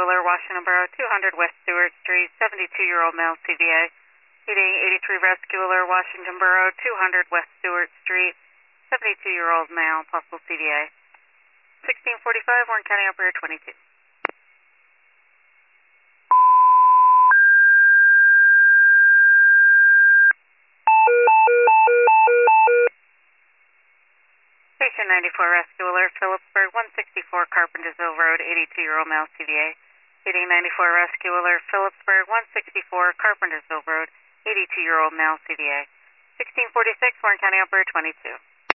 Alert, Washington Borough, 200 West Stewart Street, 72-year-old male, CVA. Heating 83 Rescue Alert, Washington Borough, 200 West Stewart Street, 72-year-old male, possible CVA. 1645, Warren County Operator 22. Station 94 Rescue Alert, Phillipsburg, 164 Carpentersville Road, 82-year-old male, CVA. Heating 94 Rescue Alert, Phillipsburg, 164 Carpentersville Road, 82-year-old male, CVA. 1646, Warren County Operator 22.